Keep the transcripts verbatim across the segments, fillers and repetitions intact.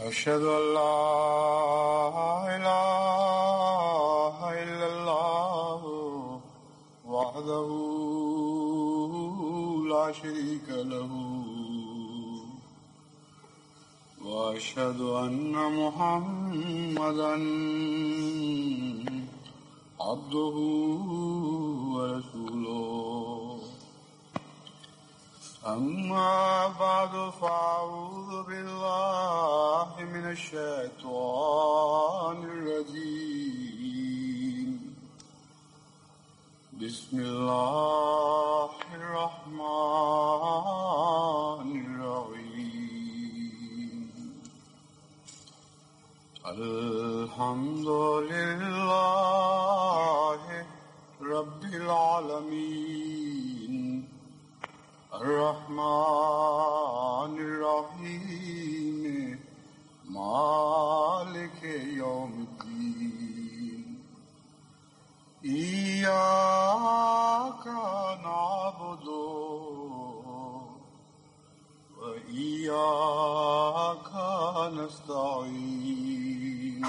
أشهد أن لا إله إلا الله وحده لا شريك له وأشهد أن محمدا عبده ورسوله أما بعد فأعوذ بالله من الشيطان الرجيم بسم الله الرحمن الرحيم الحمد لله رب العالمين الرحمن الرحيم مالك يوم الدين إياك نعبد وإياك نستعين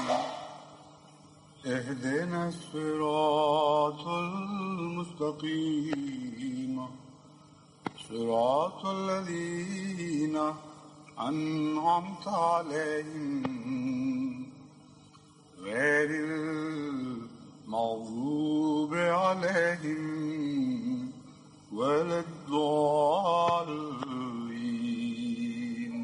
اهدنا الصراط المستقيم صراط الذين أنعمت عليهم غير المغضوب عليهم ولا الضالين.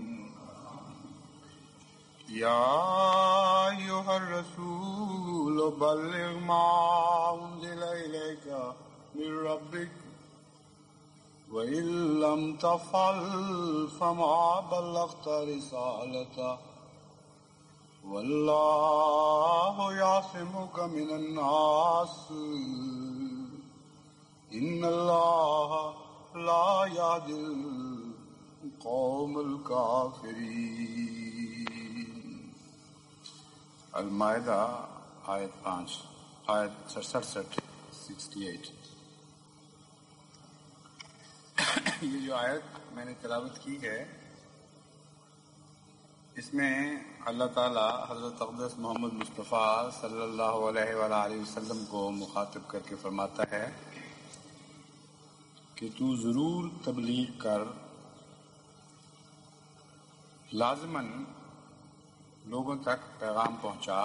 يا أيها الرسول بلغ ما أنزل إليك من ربك وَإِن لَّمْ تَفْعَلْ فَمَا بَلَّغْتَ رِسَالَتَهُ وَاللَّهُ يَعْصِمُكَ مِنَ النَّاسِ إِنَّ اللَّهَ لَا يَهْدِي الْقَوْمَ الْكَافِرِينَ. المائدہ آیت پانچ آیت سڑسٹھ سکسٹی ایٹ. یہ جو آیت میں نے تلاوت کی ہے اس میں اللہ تعالیٰ حضرت اقدس محمد مصطفیٰ صلی اللہ علیہ وآلہ وسلم کو مخاطب کر کے فرماتا ہے کہ تو ضرور تبلیغ کر، لازماً لوگوں تک پیغام پہنچا،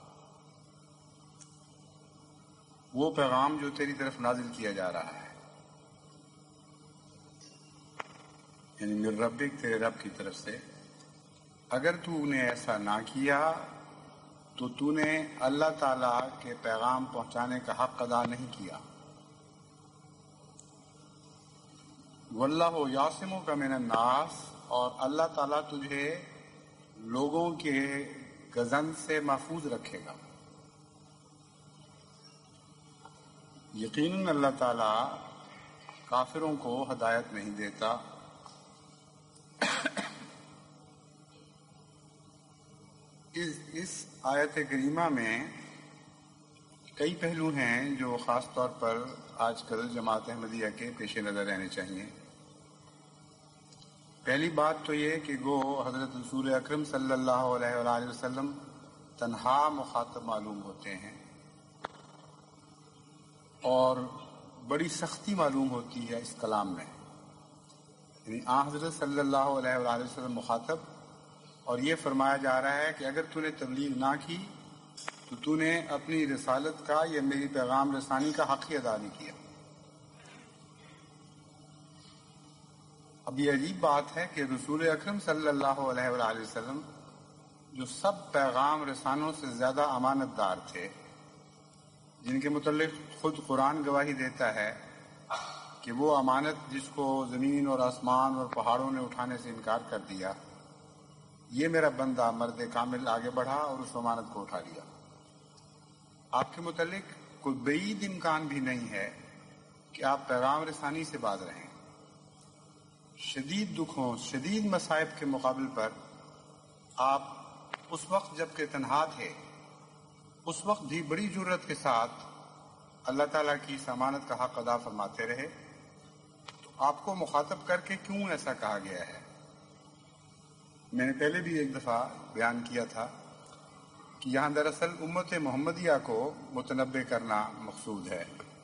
وہ پیغام جو تیری طرف نازل کیا جا رہا ہے، یعنی میرے ربک، تیرے رب کی طرف سے. اگر تو نے ایسا نہ کیا تو تو نے اللہ تعالیٰ کے پیغام پہنچانے کا حق ادا نہیں کیا. واللہ یعصمک من الناس، اور اللہ تعالیٰ تجھے لوگوں کے گزن سے محفوظ رکھے گا. یقیناً اللہ تعالیٰ کافروں کو ہدایت نہیں دیتا. اس اس آیت کریمہ میں کئی پہلو ہیں جو خاص طور پر آج کل جماعت احمدیہ کے پیش نظر رہنے چاہیے. پہلی بات تو یہ کہ گو حضرت رسول اکرم صلی اللہ علیہ وآلہ وسلم تنہا مخاطب معلوم ہوتے ہیں اور بڑی سختی معلوم ہوتی ہے اس کلام میں. یعنی آن حضرت صلی اللہ علیہ وآلہ وسلم مخاطب، اور یہ فرمایا جا رہا ہے کہ اگر تو نے تبلیغ نہ کی تو تو نے اپنی رسالت کا یا میری پیغام رسانی کا حق ہی ادا نہیں کیا. اب یہ عجیب بات ہے کہ رسول اکرم صلی اللہ علیہ وآلہ وسلم جو سب پیغام رسانوں سے زیادہ امانت دار تھے، جن کے متعلق خود قرآن گواہی دیتا ہے کہ وہ امانت جس کو زمین اور آسمان اور پہاڑوں نے اٹھانے سے انکار کر دیا، یہ میرا بندہ مرد کامل آگے بڑھا اور اس امانت کو اٹھا لیا. آپ کے متعلق کوئی بعید امکان بھی نہیں ہے کہ آپ پیغام رسانی سے باز رہیں. شدید دکھوں، شدید مصائب کے مقابل پر آپ اس وقت جب کہ تنہا تھے، اس وقت بھی بڑی جرت کے ساتھ اللہ تعالیٰ کی اس امانت کا حق ادا فرماتے رہے. تو آپ کو مخاطب کر کے کیوں ایسا کہا گیا ہے؟ میں نے پہلے بھی ایک دفعہ بیان کیا تھا کہ یہاں دراصل امت محمدیہ کو متنبع کرنا مقصود ہے.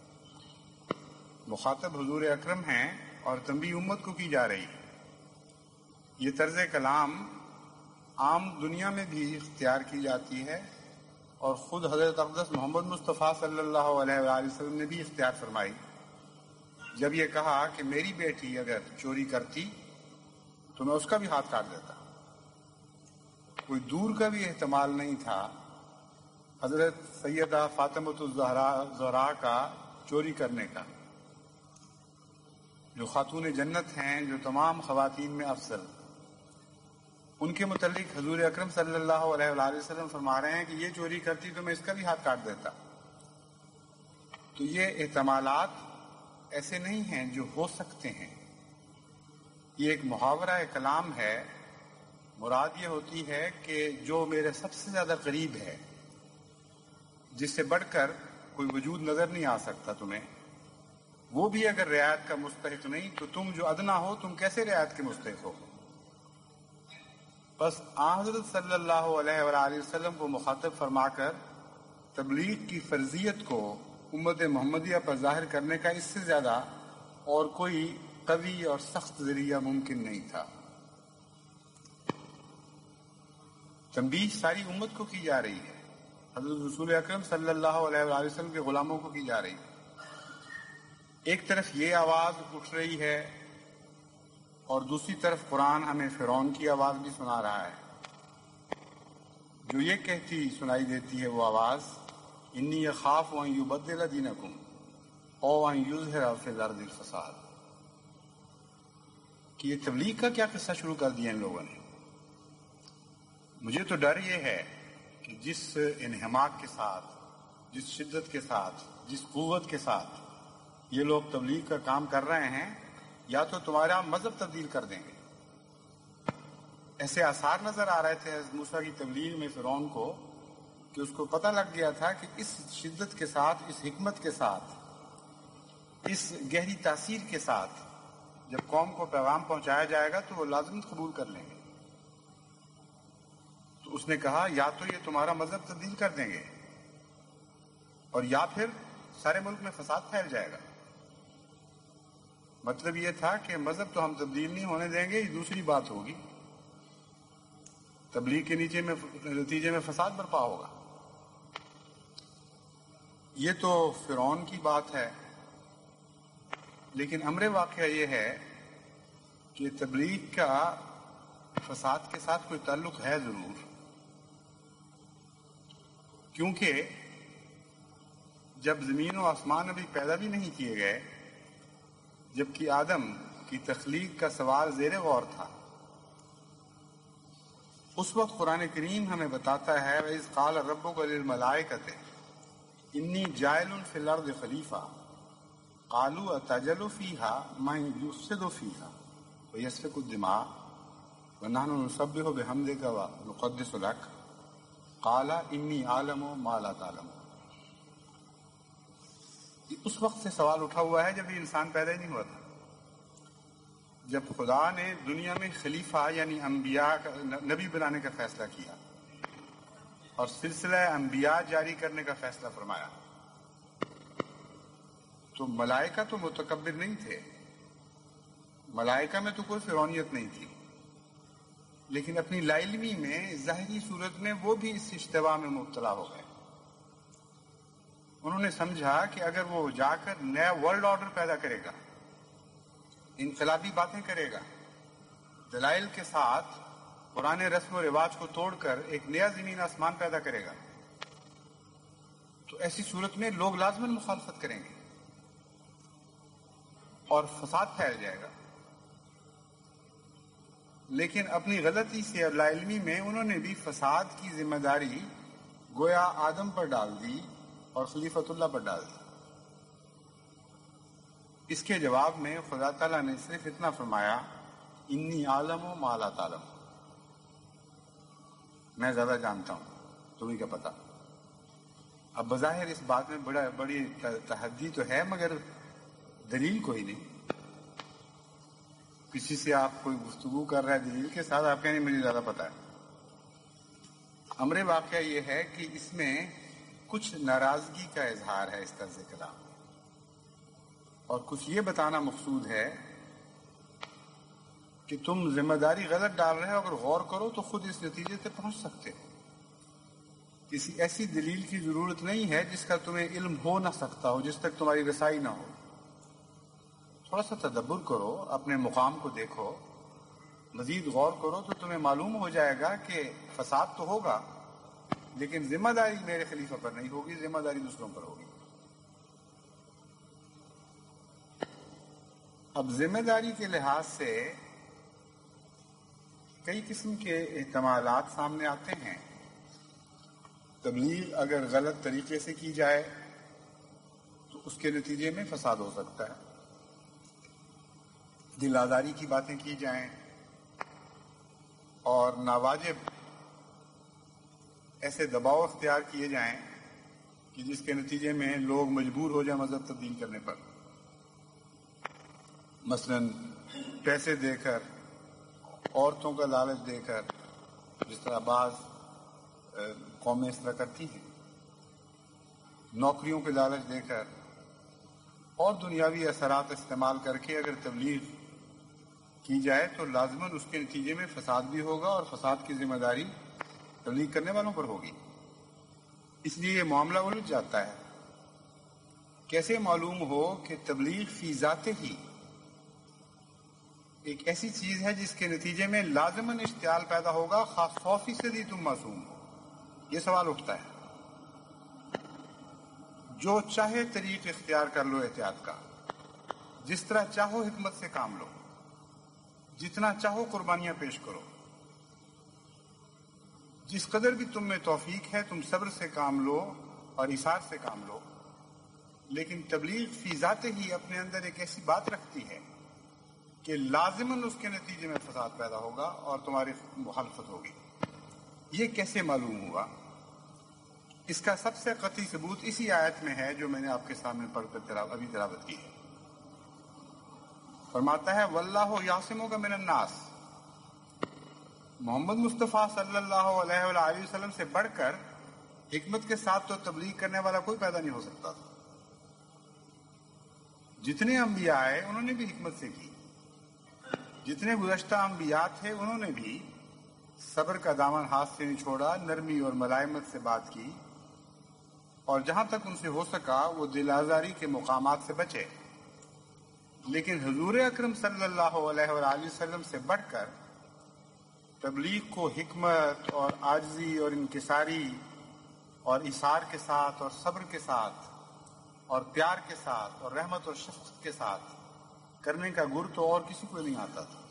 مخاطب حضور اکرم ہیں اور تنبیہ امت کو کی جا رہی ہے. یہ طرز کلام عام دنیا میں بھی اختیار کی جاتی ہے اور خود حضرت اقدس محمد مصطفیٰ صلی اللہ علیہ وآلہ وسلم نے بھی اختیار فرمائی جب یہ کہا کہ میری بیٹی اگر چوری کرتی تو میں اس کا بھی ہاتھ کاٹ دیتا. کوئی دور کا بھی احتمال نہیں تھا حضرت سیدہ فاطمۃ الزہرا کا چوری کرنے کا، جو خاتون جنت ہیں، جو تمام خواتین میں افضل. ان کے متعلق حضور اکرم صلی اللہ علیہ وآلہ وسلم فرما رہے ہیں کہ یہ چوری کرتی تو میں اس کا بھی ہاتھ کاٹ دیتا. تو یہ احتمالات ایسے نہیں ہیں جو ہو سکتے ہیں. یہ ایک محاورہ کلام ہے. مراد یہ ہوتی ہے کہ جو میرے سب سے زیادہ قریب ہے، جس سے بڑھ کر کوئی وجود نظر نہیں آ سکتا تمہیں، وہ بھی اگر رعایت کا مستحق نہیں تو تم جو ادنا ہو تم کیسے رعایت کے مستحق ہو؟ بس آن حضرت صلی اللہ علیہ وآلہ وسلم کو مخاطب فرما کر تبلیغ کی فرضیت کو امت محمدیہ پر ظاہر کرنے کا اس سے زیادہ اور کوئی قوی اور سخت ذریعہ ممکن نہیں تھا. تنبیہ ساری امت کو کی جا رہی ہے. حضرت رسول اکرم صلی اللہ علیہ وآلہ وسلم کے غلاموں کو کی جا رہی ہے. ایک طرف یہ آواز اٹھ رہی ہے اور دوسری طرف قرآن ہمیں فرعون کی آواز بھی سنا رہا ہے، جو یہ کہتی سنائی دیتی ہے وہ آواز، انی اخاف ان یبدل دینکم او ان یظہر فی الارض الفساد. کہ یہ تبلیغ کا کیا قصہ شروع کر دیا ان لوگوں نے. مجھے تو ڈر یہ ہے کہ جس انہماک کے ساتھ، جس شدت کے ساتھ، جس قوت کے ساتھ یہ لوگ تبلیغ کا کام کر رہے ہیں، یا تو تمہارا مذہب تبدیل کر دیں گے. ایسے آثار نظر آ رہے تھے حضرت موسیٰ کی تبلیغ میں فرعون کو کہ اس کو پتہ لگ گیا تھا کہ اس شدت کے ساتھ، اس حکمت کے ساتھ، اس گہری تاثیر کے ساتھ جب قوم کو پیغام پہنچایا جائے گا تو وہ لازم قبول کر لیں گے. تو اس نے کہا یا تو یہ تمہارا مذہب تبدیل کر دیں گے اور یا پھر سارے ملک میں فساد پھیل جائے گا. مطلب یہ تھا کہ مذہب تو ہم تبدیل نہیں ہونے دیں گے، یہ دوسری بات ہوگی، تبلیغ کے نیچے میں نتیجے میں فساد برپا ہوگا. یہ تو فرعون کی بات ہے. لیکن امر واقعہ یہ ہے کہ تبلیغ کا فساد کے ساتھ کوئی تعلق ہے ضرور، کیونکہ جب زمین و آسمان ابھی پیدا بھی نہیں کیے گئے، جبکہ آدم کی تخلیق کا سوال زیر غور تھا، اس وقت قرآن کریم ہمیں بتاتا ہے وَإِذْ قَالَ رَبُّكَ لِلْمَلَائِكَةِ إِنِّي جَاعِلٌ فِي الْأَرْضِ خَلِيفَةً قَالُوا أَتَجْعَلُ فِيهَا مَن يُفْسِدُ فِيهَا وَيَسْفِكُ الدِّمَاءَ وَنَحْنُ نُسَبِّحُ بِحَمْدِكَ وَنُقَدِّسُ لَكَ قَالَ إِنِّي أَعْلَمُ مَا لَا تَعْلَمُونَ. اس وقت سے سوال اٹھا ہوا ہے جب یہ انسان پیدا ہی نہیں ہوا تھا، جب خدا نے دنیا میں خلیفہ یعنی انبیاء کا نبی بنانے کا فیصلہ کیا اور سلسلہ انبیاء جاری کرنے کا فیصلہ فرمایا. تو ملائکہ تو متکبر نہیں تھے، ملائکہ میں تو کوئی فرعونیت نہیں تھی، لیکن اپنی لا علمی میں ظاہری صورت میں وہ بھی اس اشتباہ میں مبتلا ہو گئے. انہوں نے سمجھا کہ اگر وہ جا کر نیا ورلڈ آرڈر پیدا کرے گا، انقلابی باتیں کرے گا، دلائل کے ساتھ پرانے رسم و رواج کو توڑ کر ایک نیا زمین آسمان پیدا کرے گا، تو ایسی صورت میں لوگ لازماً مخالفت کریں گے اور فساد پھیل جائے گا. لیکن اپنی غلطی سے اور لا علمی میں انہوں نے بھی فساد کی ذمہ داری گویا آدم پر ڈال دی اور خلیفۃ اللہ پر ڈال دی. اس کے جواب میں خدا تعالیٰ نے صرف اتنا فرمایا انی عالم و ما لا تعلم، میں زیادہ جانتا ہوں، تمہیں کیا پتا. اب بظاہر اس بات میں بڑا بڑی تحدی تو ہے، مگر دلیل کوئی نہیں. کسی سے آپ کوئی گفتگو کر رہا ہے دلیل کے ساتھ، آپ کہیں مجھے زیادہ پتا ہے. امر واقعہ یہ ہے کہ اس میں کچھ ناراضگی کا اظہار ہے اس طرز کلام، اور کچھ یہ بتانا مقصود ہے کہ تم ذمہ داری غلط ڈال رہے ہو، اگر غور کرو تو خود اس نتیجے سے پہنچ سکتے ہو. کسی ایسی دلیل کی ضرورت نہیں ہے جس کا تمہیں علم ہو نہ سکتا ہو، جس تک تمہاری رسائی نہ ہو. تھوڑا سا تدبر کرو، اپنے مقام کو دیکھو، مزید غور کرو تو تمہیں معلوم ہو جائے گا کہ فساد تو ہوگا لیکن ذمہ داری میرے خلیفہ پر نہیں ہوگی، ذمہ داری دوسروں پر ہوگی. اب ذمہ داری کے لحاظ سے کئی قسم کے احتمالات سامنے آتے ہیں. تبلیغ اگر غلط طریقے سے کی جائے تو اس کے نتیجے میں فساد ہو سکتا ہے. دل آزاری کی باتیں کی جائیں اور ناواجب ایسے دباؤ اختیار کیے جائیں کہ جس کے نتیجے میں لوگ مجبور ہو جائیں مذہب تبدیل کرنے پر. مثلا پیسے دے کر، عورتوں کا لالچ دے کر، جس طرح بعض قومیں اس طرح کرتی ہیں، نوکریوں کے لالچ دے کر اور دنیاوی اثرات استعمال کر کے اگر تبلیغ کی جائے تو لازماً اس کے نتیجے میں فساد بھی ہوگا اور فساد کی ذمہ داری تبلیغ کرنے والوں پر ہوگی. اس لیے یہ معاملہ الجھ جاتا ہے. کیسے معلوم ہو کہ تبلیغ فی ذات ہی ایک ایسی چیز ہے جس کے نتیجے میں لازماً اشتعال پیدا ہوگا، خاص سو فیصدی تم معصوم ہو؟ یہ سوال اٹھتا ہے. جو چاہے طریق اختیار کر لو احتیاط کا، جس طرح چاہو حکمت سے کام لو، جتنا چاہو قربانیاں پیش کرو، جس قدر بھی تم میں توفیق ہے تم صبر سے کام لو اور ایثار سے کام لو، لیکن تبلیغ فی ذات ہی اپنے اندر ایک ایسی بات رکھتی ہے کہ لازماً اس کے نتیجے میں فساد پیدا ہوگا اور تمہاری مخالفت ہوگی. یہ کیسے معلوم ہوا؟ اس کا سب سے قطعی ثبوت اسی آیت میں ہے جو میں نے آپ کے سامنے پڑھ کر ابھی تلاوت کی ہے. فرماتا ہے واللہ یعصمک من الناس. محمد مصطفیٰ صلی اللہ علیہ وآلہ وسلم سے بڑھ کر حکمت کے ساتھ تو تبلیغ کرنے والا کوئی پیدا نہیں ہو سکتا تھا. جتنے انبیاء آئے انہوں نے بھی حکمت سے کی، جتنے گزشتہ انبیاء تھے انہوں نے بھی صبر کا دامن ہاتھ سے نہیں چھوڑا، نرمی اور ملائمت سے بات کی، اور جہاں تک ان سے ہو سکا وہ دل آزاری کے مقامات سے بچے. لیکن حضور اکرم صلی اللہ علیہ وآلہ وسلم سے بڑھ کر تبلیغ کو حکمت اور عاجزی اور انکساری اور ایثار کے ساتھ اور صبر کے ساتھ اور پیار کے ساتھ اور رحمت اور شفقت کے ساتھ کرنے کا گر تو اور کسی کو نہیں آتا تھا.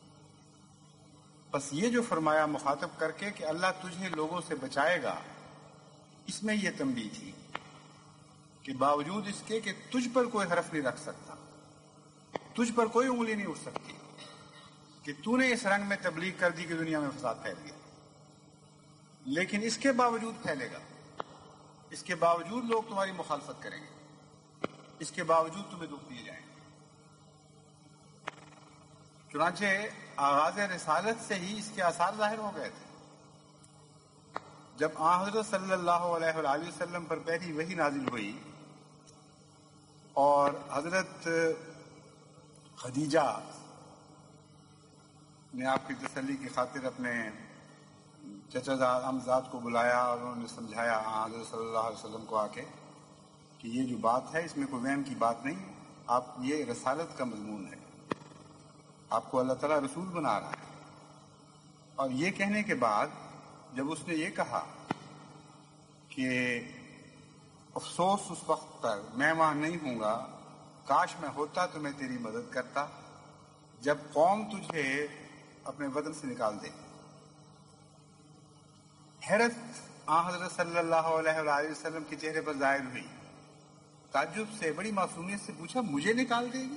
بس یہ جو فرمایا مخاطب کر کے کہ اللہ تجھے لوگوں سے بچائے گا، اس میں یہ تنبیہ تھی کہ باوجود اس کے کہ تجھ پر کوئی حرف نہیں رکھ سکتا، تجھ پر کوئی انگلی نہیں اٹھ سکتی کہ تو نے اس رنگ میں تبلیغ کر دی کہ دنیا میں فساد پھیل گیا، لیکن اس کے باوجود پھیلے گا، اس کے باوجود لوگ تمہاری مخالفت کریں گے، اس کے باوجود تمہیں دکھ دیے جائیں گے. چنانچہ آغاز رسالت سے ہی اس کے آثار ظاہر ہو گئے تھے. جب آن حضرت صلی اللہ علیہ وآلہ وسلم پر پہلی وحی نازل ہوئی اور حضرت خدیجہ نے آپ کی تسلی کی خاطر اپنے چچا زاد امزاد کو بلایا اور انہوں نے سمجھایا آن حضرت صلی اللہ علیہ وسلم کو آ کے کہ یہ جو بات ہے اس میں کوئی وہم کی بات نہیں، آپ یہ رسالت کا مضمون ہے، آپ کو اللہ تعالیٰ رسول بنا رہا ہے. اور یہ کہنے کے بعد جب اس نے یہ کہا کہ افسوس اس وقت پر میں وہاں نہیں ہوں گا، کاش میں ہوتا تو میں تیری مدد کرتا جب قوم تجھے اپنے وطن سے نکال دے. حیرت آن حضرت صلی اللہ علیہ وآلہ وسلم کے چہرے پر ظاہر ہوئی. تعجب سے بڑی معصومیت سے پوچھا مجھے نکال دے گی؟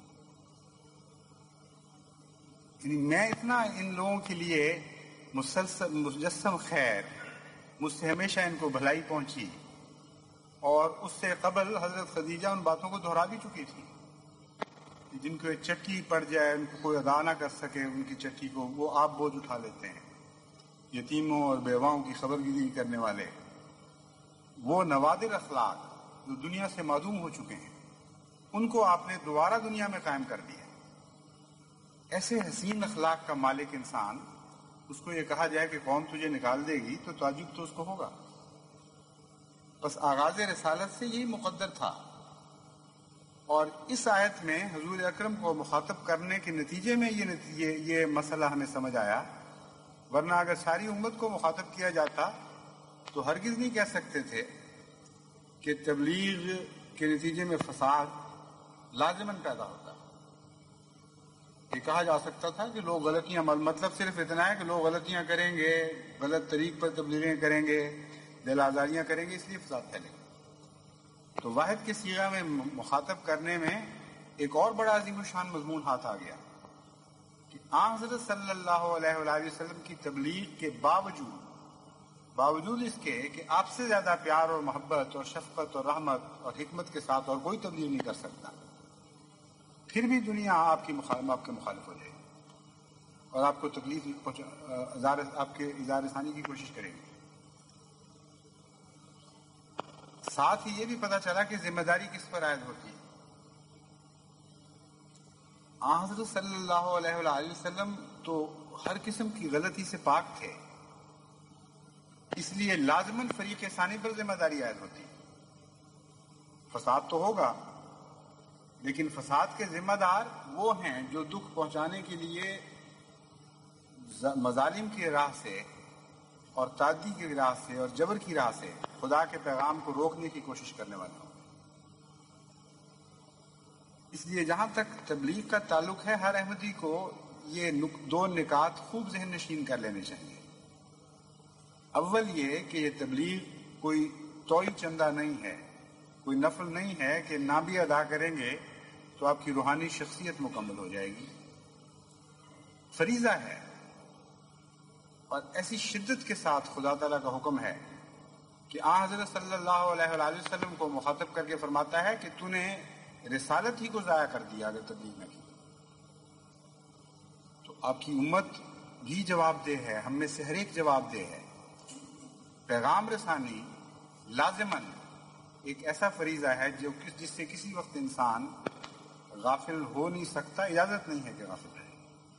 یعنی میں اتنا ان لوگوں کے لیے مسلسل مجسم خیر، مجھ سے ہمیشہ ان کو بھلائی پہنچی، اور اس سے قبل حضرت خدیجہ ان باتوں کو دہرا بھی چکی تھی. کہ جن کو ایک چٹکی پڑ جائے، ان کو کوئی ادا نہ کر سکے ان کی چٹکی کو، وہ آپ بوجھ اٹھا لیتے ہیں. یتیموں اور بیواؤں کی خبر گیری کرنے والے، وہ نوادر اخلاق جو دنیا سے معدوم ہو چکے ہیں، ان کو آپ نے دوبارہ دنیا میں قائم کر دیا. ایسے حسین اخلاق کا مالک انسان، اس کو یہ کہا جائے کہ قوم تجھے نکال دے گی تو تعجب تو اس کو ہوگا. بس آغاز رسالت سے یہی مقدر تھا. اور اس آیت میں حضور اکرم کو مخاطب کرنے کے نتیجے میں یہ نتیجے یہ مسئلہ ہمیں سمجھ آیا. ورنہ اگر ساری امت کو مخاطب کیا جاتا تو ہرگز نہیں کہہ سکتے تھے کہ تبلیغ کے نتیجے میں فساد لازماً پیدا ہوتا. یہ کہا جا سکتا تھا کہ لوگ غلطیاں، مطلب صرف اتنا ہے کہ لوگ غلطیاں کریں گے، غلط طریق پر تبلیغیں کریں گے، دل آزاریاں کریں گے، اس لیے فساد پھیلے گا. تو واحد کے صیغہ میں مخاطب کرنے میں ایک اور بڑا عظیم الشان مضمون ہاتھ آ گیا کہ آن حضرت صلی اللہ علیہ وآلہ وسلم کی تبلیغ کے باوجود باوجود اس کے کہ آپ سے زیادہ پیار اور محبت اور شفقت اور رحمت اور حکمت کے ساتھ اور کوئی تبلیغ نہیں کر سکتا، پھر بھی دنیا آپ کی مخالف آپ کے مخالف ہو جائے گی اور آپ کو تکلیف آپ کے اظہار ثانی کی کوشش کرے گی. ساتھ ہی یہ بھی پتہ چلا کہ ذمہ داری کس پر عائد ہوتی ہے. آن حضرت صلی اللہ علیہ وآلہ وسلم تو ہر قسم کی غلطی سے پاک تھے، اس لیے لازماً فریق ثانی پر ذمہ داری عائد ہوتی. فساد تو ہوگا، لیکن فساد کے ذمہ دار وہ ہیں جو دکھ پہنچانے کے لیے مظالم کی راہ سے اور تعدی کی راہ سے اور جبر کی راہ سے خدا کے پیغام کو روکنے کی کوشش کرنے والے ہوں. اس لیے جہاں تک تبلیغ کا تعلق ہے، ہر احمدی کو یہ دو نکات خوب ذہن نشین کر لینے چاہیے. اول یہ کہ یہ تبلیغ کوئی توئی چندہ نہیں ہے، کوئی نفل نہیں ہے کہ نہ بھی ادا کریں گے تو آپ کی روحانی شخصیت مکمل ہو جائے گی. فریضہ ہے، اور ایسی شدت کے ساتھ خدا تعالیٰ کا حکم ہے کہ آن حضرت صلی اللہ علیہ وآلہ وسلم کو مخاطب کر کے فرماتا ہے کہ تو نے رسالت ہی کو ضائع کر دیا اگر تبلیغ نہ کی. تو آپ کی امت بھی جواب دہ ہے، ہم میں سے ہر ایک جواب دہ ہے. پیغام رسانی لازماً ایک ایسا فریضہ ہے جو جس سے کسی وقت انسان غافل ہو نہیں سکتا، اجازت نہیں ہے کہ غافل رہے.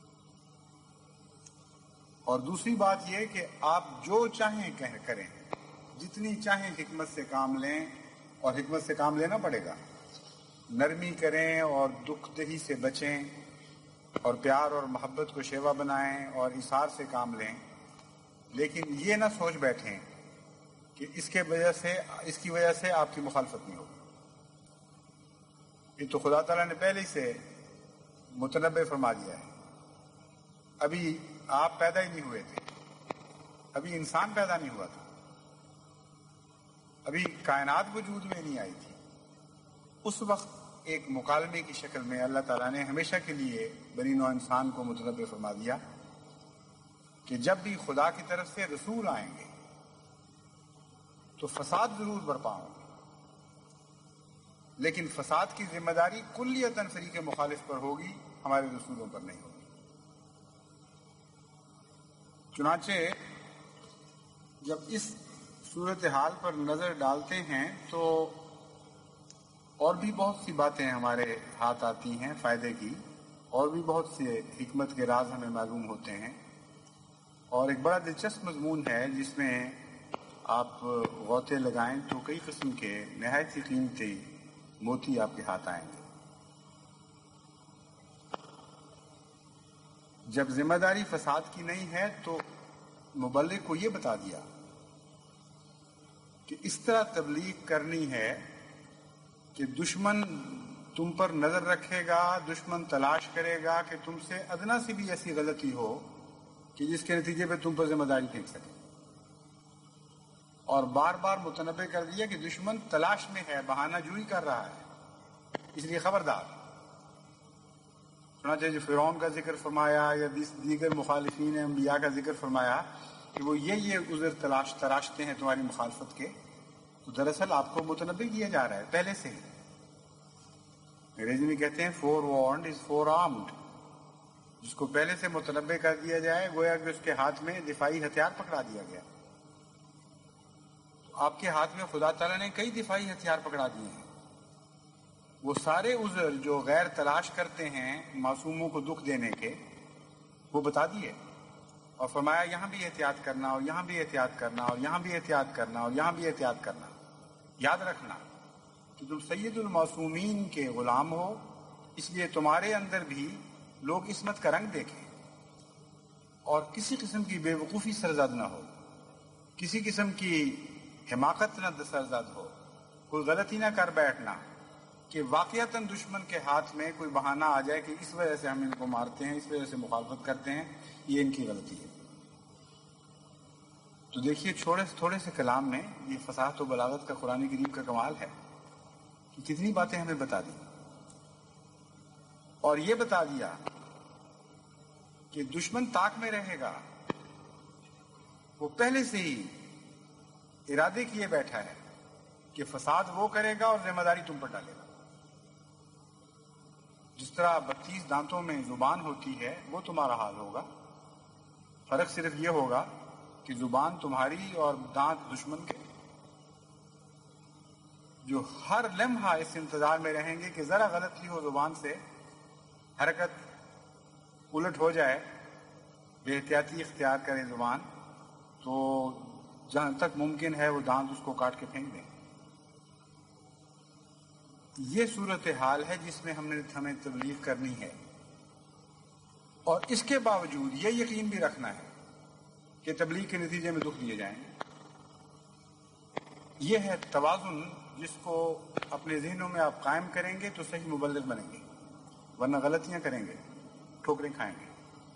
اور دوسری بات یہ کہ آپ جو چاہیں کہہ کریں، جتنی چاہیں حکمت سے کام لیں، اور حکمت سے کام لینا پڑے گا. نرمی کریں اور دکھ دہی سے بچیں اور پیار اور محبت کو شیوا بنائیں اور اثار سے کام لیں، لیکن یہ نہ سوچ بیٹھیں کہ اس کے وجہ سے اس کی وجہ سے آپ کی مخالفت نہیں ہوگی. یہ تو خدا تعالیٰ نے پہلے سے متنبع فرما دیا ہے. ابھی آپ پیدا ہی نہیں ہوئے تھے، ابھی انسان پیدا نہیں ہوا تھا، ابھی کائنات وجود میں نہیں آئی تھی. اس وقت ایک مکالمے کی شکل میں اللہ تعالیٰ نے ہمیشہ کے لیے بنی نوع انسان کو متنبع فرما دیا کہ جب بھی خدا کی طرف سے رسول آئیں گے تو فساد ضرور برپا ہوں گے، لیکن فساد کی ذمہ داری کلیتاً فریق مخالف پر ہوگی، ہمارے رسولوں پر نہیں ہوگی. چنانچہ جب اس صورتحال پر نظر ڈالتے ہیں تو اور بھی بہت سی باتیں ہمارے ہاتھ آتی ہیں فائدے کی، اور بھی بہت سے حکمت کے راز ہمیں معلوم ہوتے ہیں. اور ایک بڑا دلچسپ مضمون ہے جس میں آپ غوطے لگائیں تو کئی قسم کے نہایت ہی قیمتی موتی آپ کے ہاتھ آئیں گے. جب ذمہ داری فساد کی نہیں ہے تو مبلغ کو یہ بتا دیا کہ اس طرح تبلیغ کرنی ہے کہ دشمن تم پر نظر رکھے گا، دشمن تلاش کرے گا کہ تم سے ادنا سی بھی ایسی غلطی ہو کہ جس کے نتیجے پہ تم پر ذمہ داری پھینک سکے. اور بار بار متنبع کر دیا کہ دشمن تلاش میں ہے، بہانہ جوئی کر رہا ہے، اس لیے خبردار. چنانچہ جو فرعون کا ذکر فرمایا یا دیگر مخالفین انبیاء کا ذکر فرمایا کہ وہ یہ یہ عذر تلاش تراشتے ہیں تمہاری مخالفت کے، تو دراصل آپ کو متنبع کیا جا رہا ہے پہلے سے ہی. انگریزی میں کہتے ہیں forewarned is forearmed. جس کو پہلے سے متنبع کر دیا جائے گویا کہ اس کے ہاتھ میں دفاعی ہتھیار پکڑا دیا گیا. تو آپ کے ہاتھ میں خدا تعالیٰ نے کئی دفاعی ہتھیار پکڑا دیے ہیں. وہ سارے عذر جو غیر تلاش کرتے ہیں معصوموں کو دکھ دینے کے وہ بتا دیے اور فرمایا یہاں بھی احتیاط کرنا اور یہاں بھی احتیاط کرنا اور یہاں بھی احتیاط کرنا اور یہاں بھی احتیاط کرنا. یاد رکھنا کہ تم سید المعصومین کے غلام ہو، اس لیے تمہارے اندر بھی لوگ عصمت کا رنگ دیکھیں اور کسی قسم کی بے وقوفی سرزد نہ ہو، کسی قسم کی حماقت نہ سرزد ہو، کوئی غلطی نہ کر بیٹھنا کہ واقعتاً دشمن کے ہاتھ میں کوئی بہانہ آ جائے کہ اس وجہ سے ہم ان کو مارتے ہیں، اس وجہ سے مخالفت کرتے ہیں، یہ ان کی غلطی ہے. تو دیکھیے چھوڑے تھوڑے سے کلام میں یہ فصاحت و بلاغت کا قرآن کریم کا کمال ہے کہ کتنی باتیں ہمیں بتا دی اور یہ بتا دیا کہ دشمن طاق میں رہے گا، وہ پہلے سے ہی ارادے کیے بیٹھا ہے کہ فساد وہ کرے گا اور ذمہ داری تم پر ڈالے گا. جس طرح بتیس دانتوں میں زبان ہوتی ہے وہ تمہارا حال ہوگا. فرق صرف یہ ہوگا کہ زبان تمہاری اور دانت دشمن کے، جو ہر لمحہ اس انتظار میں رہیں گے کہ ذرا غلطی ہو، زبان سے حرکت الٹ ہو جائے، بے احتیاطی اختیار کرے زبان، تو جہاں تک ممکن ہے وہ دانت اس کو کاٹ کے پھینک دیں. یہ صورتحال ہے جس میں ہم نے ہمیں تبلیغ کرنی ہے، اور اس کے باوجود یہ یقین بھی رکھنا ہے کہ تبلیغ کے نتیجے میں دکھ دیے جائیں. یہ ہے توازن جس کو اپنے ذہنوں میں آپ قائم کریں گے تو صحیح مبلغ بنیں گے، ورنہ غلطیاں کریں گے، ٹھوکریں کھائیں گے.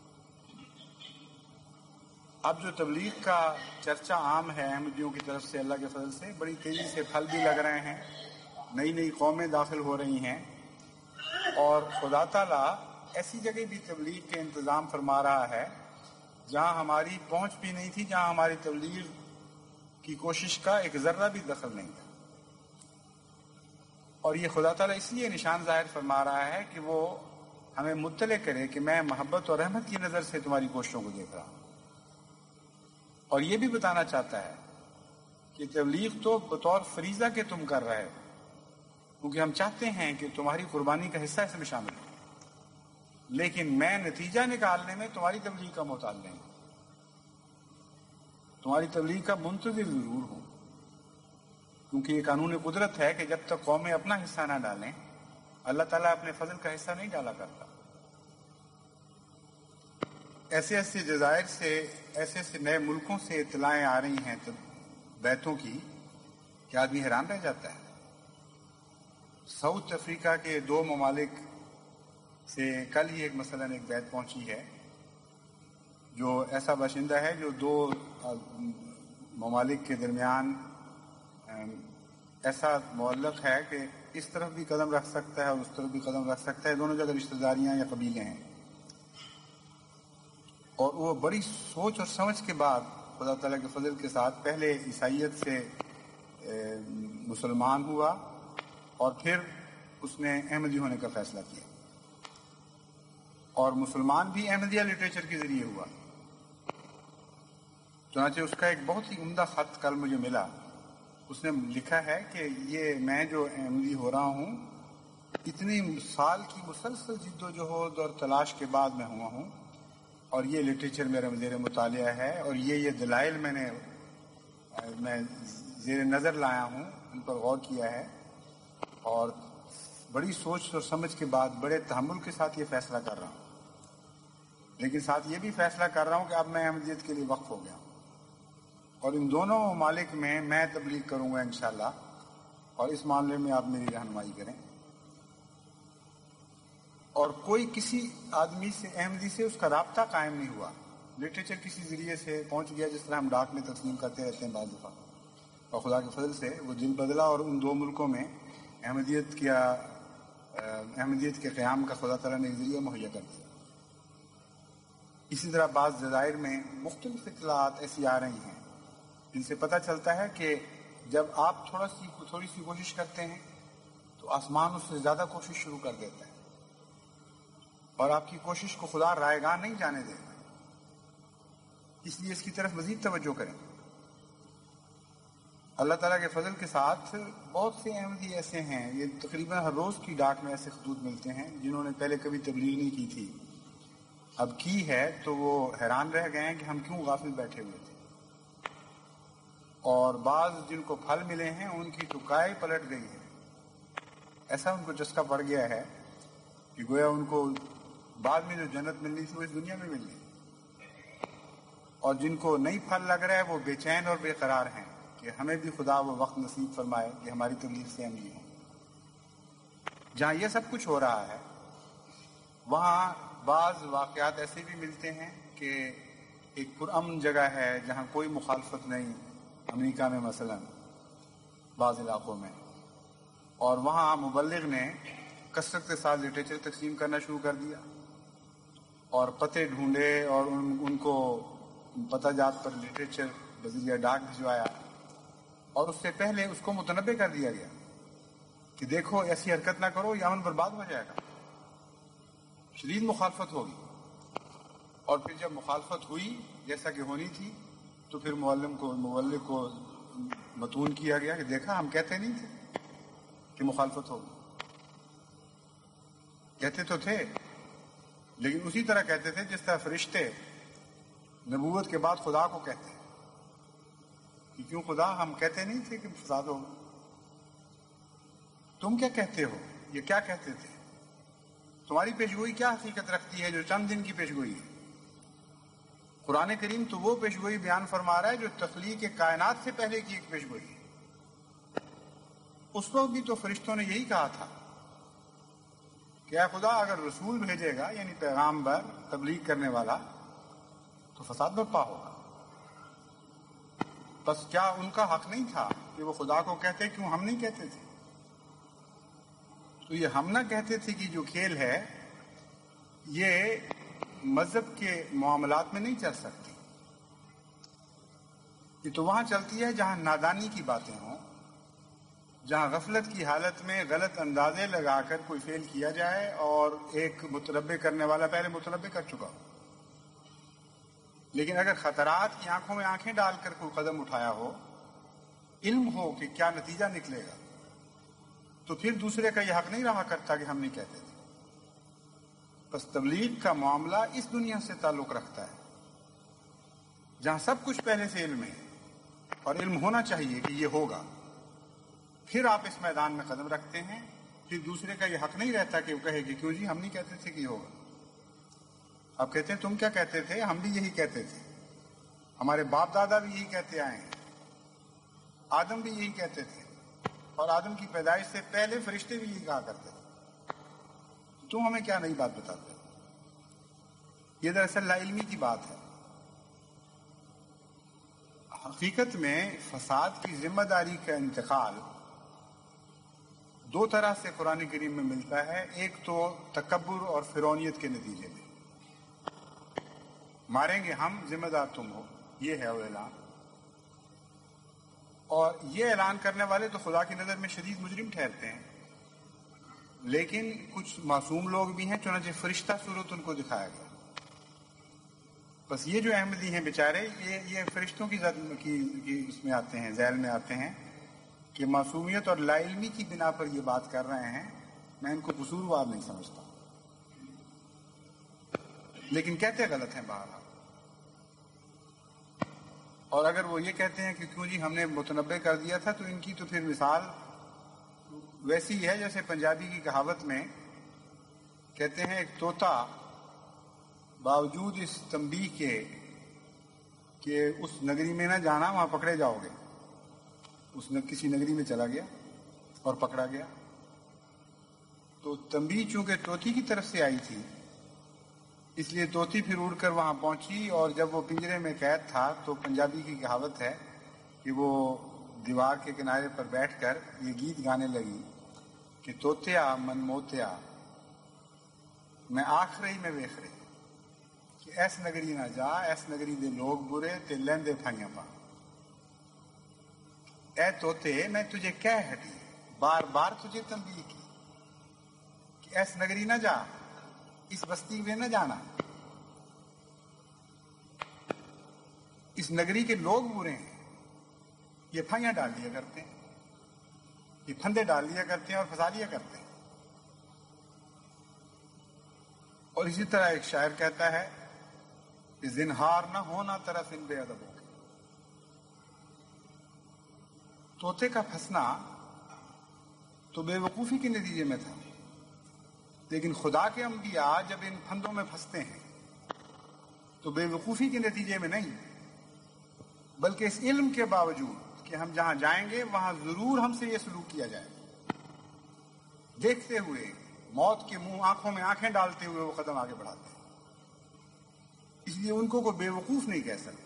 اب جو تبلیغ کا چرچا عام ہے احمدیوں کی طرف سے اللہ کے فضل سے، بڑی تیزی سے پھل بھی لگ رہے ہیں، نئی نئی قومیں داخل ہو رہی ہیں، اور خدا تعالیٰ ایسی جگہ بھی تبلیغ کے انتظام فرما رہا ہے جہاں ہماری پہنچ بھی نہیں تھی، جہاں ہماری تبلیغ کی کوشش کا ایک ذرہ بھی دخل نہیں تھا. اور یہ خدا تعالیٰ اس لیے نشان ظاہر فرما رہا ہے کہ وہ ہمیں مطلع کرے کہ میں محبت اور رحمت کی نظر سے تمہاری کوششوں کو دیکھ رہا ہوں. اور یہ بھی بتانا چاہتا ہے کہ تبلیغ تو بطور فریضہ کے تم کر رہے ہو، کیونکہ ہم چاہتے ہیں کہ تمہاری قربانی کا حصہ اس میں شامل ہو، لیکن میں نتیجہ نکالنے میں تمہاری تبلیغ کا محتاج نہیں ہوں، تمہاری تبلیغ کا منتظر ضرور ہوں، کیونکہ یہ قانون قدرت ہے کہ جب تک قومیں اپنا حصہ نہ ڈالیں اللہ تعالیٰ اپنے فضل کا حصہ نہیں ڈالا کرتا. ایسے ایسے جزائر سے، ایسے ایسے نئے ملکوں سے اطلاعیں آ رہی ہیں بیتوں کی کہ آدمی حیران رہ جاتا ہے. ساؤتھ افریقہ کے دو ممالک سے کل ہی ایک مثلاً ایک بیت پہنچی ہے، جو ایسا باشندہ ہے جو دو ممالک کے درمیان ایسا معلق ہے کہ اس طرف بھی قدم رکھ سکتا ہے اور اس طرف بھی قدم رکھ سکتا ہے، دونوں جگہ رشتہ داریاں یا قبیلے ہیں. اور وہ بڑی سوچ اور سمجھ کے بعد خدا تعالیٰ کے فضل کے ساتھ پہلے عیسائیت سے مسلمان ہوا اور پھر اس نے احمدی ہونے کا فیصلہ کیا، اور مسلمان بھی احمدیہ لٹریچر کے ذریعے ہوا. چنانچہ اس کا ایک بہت ہی عمدہ خط کل مجھے ملا. اس نے لکھا ہے کہ یہ میں جو احمدی ہو رہا ہوں اتنی سال کی مسلسل جد و جہد اور تلاش کے بعد میں ہوا ہوں، اور یہ لٹریچر میرا زیر مطالعہ ہے، اور یہ یہ دلائل میں نے میں زیر نظر لایا ہوں، ان پر غور کیا ہے، اور بڑی سوچ اور سمجھ کے بعد بڑے تحمل کے ساتھ یہ فیصلہ کر رہا ہوں. لیکن ساتھ یہ بھی فیصلہ کر رہا ہوں کہ اب میں احمدیت کے لیے وقف ہو گیا ہوں، اور ان دونوں ممالک میں میں تبلیغ کروں گا انشاءاللہ، اور اس معاملے میں آپ میری رہنمائی کریں. اور کوئی کسی آدمی سے احمدی سے اس کا رابطہ قائم نہیں ہوا، لٹریچر کسی ذریعے سے پہنچ گیا، جس طرح ہم ڈاک میں تقسیم کرتے رہتے ہیں بعض دفعہ، اور خدا کے فضل سے وہ دل بدلا اور ان دو ملکوں میں احمدیت کیا احمدیت کے قیام کا خدا تعالیٰ نے ایک ذریعہ مہیا کر دیا. اسی طرح بعض جزائر میں مختلف اطلاعات ایسی آ رہی ہیں جن سے پتہ چلتا ہے کہ جب آپ تھوڑا سی تھوڑی سی کوشش کرتے ہیں تو آسمان اس سے زیادہ کوشش شروع کر دیتا ہے، اور آپ کی کوشش کو خدا رائے گاہ نہیں جانے دے گا، اس لیے اس کی طرف مزید توجہ کریں۔ اللہ تعالیٰ کے فضل کے ساتھ بہت سے احمدی ایسے ہیں، یہ تقریباً ہر روز کی ڈاک میں ایسے خطوط ملتے ہیں جنہوں نے پہلے کبھی تبلیغ نہیں کی تھی، اب کی ہے تو وہ حیران رہ گئے ہیں کہ ہم کیوں غافل بیٹھے ہوئے تھے، اور بعض جن کو پھل ملے ہیں ان کی تو کائے پلٹ گئی ہے، ایسا ان کو چسکا پڑ گیا ہے کہ گویا ان کو بعد میں جو جنت ملنی تھی وہ اس دنیا میں مل گئی، اور جن کو نہیں پھل لگ رہا ہے وہ بے چین اور بے قرار ہیں کہ ہمیں بھی خدا وہ وقت نصیب فرمائے کہ ہماری تبلیغ سے ہم یہ ہوں۔ جہاں یہ سب کچھ ہو رہا ہے وہاں بعض واقعات ایسے بھی ملتے ہیں کہ ایک پرامن جگہ ہے جہاں کوئی مخالفت نہیں، امریکہ میں مثلا بعض علاقوں میں، اور وہاں مبلغ نے کثرت کے ساتھ لٹریچر تقسیم کرنا شروع کر دیا اور پتے ڈھونڈے اور ان, ان کو پتہ جات پر لٹریچر بذریعہ ڈاک بھجوایا، اور اس سے پہلے اس کو متنبع کر دیا گیا کہ دیکھو ایسی حرکت نہ کرو یا امن برباد ہو جائے گا، شدید مخالفت ہوگی، اور پھر جب مخالفت ہوئی جیسا کہ ہونی تھی تو پھر معلم کو مبلغ کو متون کیا گیا کہ دیکھا ہم کہتے نہیں تھے کہ مخالفت ہوگی، کہتے تو تھے لیکن اسی طرح کہتے تھے جس طرح فرشتے نبوت کے بعد خدا کو کہتے ہیں کہ کیوں خدا ہم کہتے نہیں تھے کہ فساد ہوگا، تم کیا کہتے ہو، یہ کیا کہتے تھے، تمہاری پیشگوئی کیا حقیقت رکھتی ہے جو چند دن کی پیشگوئی ہے۔ قرآن کریم تو وہ پیشگوئی بیان فرما رہا ہے جو تخلیق کائنات سے پہلے کی ایک پیشگوئی ہے۔ اس وقت بھی تو فرشتوں نے یہی کہا تھا کہ اے خدا اگر رسول بھیجے گا یعنی پیغامبر تبلیغ کرنے والا تو فساد برپا ہوگا، بس کیا ان کا حق نہیں تھا کہ وہ خدا کو کہتے، کیوں ہم نہیں کہتے تھے؟ تو یہ ہم نہ کہتے تھے کہ جو کھیل ہے یہ مذہب کے معاملات میں نہیں چل سکتی، یہ تو وہاں چلتی ہے جہاں نادانی کی باتیں ہوں، جہاں غفلت کی حالت میں غلط اندازے لگا کر کوئی فعل کیا جائے اور ایک متنبع کرنے والا پہلے متنبع کر چکا ہو۔ لیکن اگر خطرات کی آنکھوں میں آنکھیں ڈال کر کوئی قدم اٹھایا ہو، علم ہو کہ کیا نتیجہ نکلے گا، تو پھر دوسرے کا یہ حق نہیں رہا کرتا کہ ہم نہیں کہتے تھے۔ بس تبلیغ کا معاملہ اس دنیا سے تعلق رکھتا ہے جہاں سب کچھ پہلے سے علم ہے اور علم ہونا چاہیے کہ یہ ہوگا، پھر آپ اس میدان میں قدم رکھتے ہیں، پھر دوسرے کا یہ حق نہیں رہتا کہ وہ کہے کہ کیوں جی ہم نہیں کہتے تھے کہ یہ ہوگا۔ آپ کہتے ہیں تم کیا کہتے تھے، ہم بھی یہی کہتے تھے، ہمارے باپ دادا بھی یہی کہتے آئے ہیں، آدم بھی یہی کہتے تھے، اور آدم کی پیدائش سے پہلے فرشتے بھی یہی کہا کرتے تھے، تم ہمیں کیا نئی بات بتاتے؟ یہ دراصل لا علمی کی بات ہے۔ حقیقت میں فساد کی ذمہ داری کا انتقال دو طرح سے قرآن کریم میں ملتا ہے، ایک تو تکبر اور فرعونیت کے نتیجے میں، ماریں گے ہم ذمہ دار تم ہو، یہ ہے وہ اعلان، اور یہ اعلان کرنے والے تو خدا کی نظر میں شدید مجرم ٹھہرتے ہیں، لیکن کچھ معصوم لوگ بھی ہیں، چنانچہ فرشتہ صورت ان کو دکھایا گیا۔ بس یہ جو احمدی ہیں بیچارے، یہ یہ فرشتوں کی ذات کی, کی اس میں آتے ہیں، ذیل میں آتے ہیں کہ معصومیت اور لا علمی کی بنا پر یہ بات کر رہے ہیں، میں ان کو قصوروار نہیں سمجھتا، لیکن کہتے غلط ہیں بہرحال۔ اور اگر وہ یہ کہتے ہیں کہ کیوں جی ہم نے متنبع کر دیا تھا، تو ان کی تو پھر مثال ویسی ہے جیسے پنجابی کی کہاوت میں کہتے ہیں ایک طوطا باوجود اس تنبیہ کے کہ اس نگری میں نہ جانا وہاں پکڑے جاؤ گے، اس نے کسی نگری میں چلا گیا اور پکڑا گیا، تو تنبیہ چونکہ طوطی کی طرف سے آئی تھی اس لیے طوطی پھر اڑ کر وہاں پہنچی، اور جب وہ پنجرے میں قید تھا تو پنجابی کی کہاوت ہے کہ وہ دیوار کے کنارے پر بیٹھ کر یہ گیت گانے لگی کہ طوطیا من موتیا میں آخری میں ویخ رہی کہ ایس نگری نہ جا، ایس نگری دے لوگ برے تے لیندے پھائیاں پا، اے طوطے میں تجھے کہہ ہٹی بار بار تجھے تنبیہ کی کہ ایس نگری نہ جا، اس بستی میں نہ جانا، اس نگری کے لوگ برے ہیں، یہ پھائیاں ڈال دیا کرتے ہیں، یہ پھندے ڈال دیا کرتے ہیں اور پھنسا لیا کرتے ہیں۔ اور اسی طرح ایک شاعر کہتا ہے کہ زنہار نہ ہونا طرف ان بے ادبوں کے۔ طوطے کا پھنسنا تو بے وقوفی کے نتیجے میں تھا، لیکن خدا کے انبیاء جب ان پھندوں میں پھنستے ہیں تو بے وقوفی کے نتیجے میں نہیں، بلکہ اس علم کے باوجود کہ ہم جہاں جائیں گے وہاں ضرور ہم سے یہ سلوک کیا جائے گا، دیکھتے ہوئے موت کے منہ آنکھوں میں آنکھیں ڈالتے ہوئے وہ قدم آگے بڑھاتے ہیں۔ اس لیے ان کو کوئی بے وقوف نہیں کہہ سکتا۔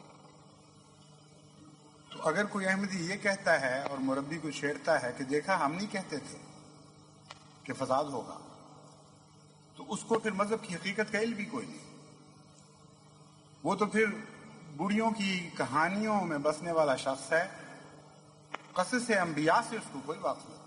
تو اگر کوئی احمدی یہ کہتا ہے اور مربی کو چھیڑتا ہے کہ دیکھا ہم نہیں کہتے تھے کہ فساد ہوگا، تو اس کو پھر مذہب کی حقیقت کا علم بھی کوئی نہیں، وہ تو پھر بڑھیوں کی کہانیوں میں بسنے والا شخص ہے، قصص انبیاء سے اس کو کوئی واقف نہیں۔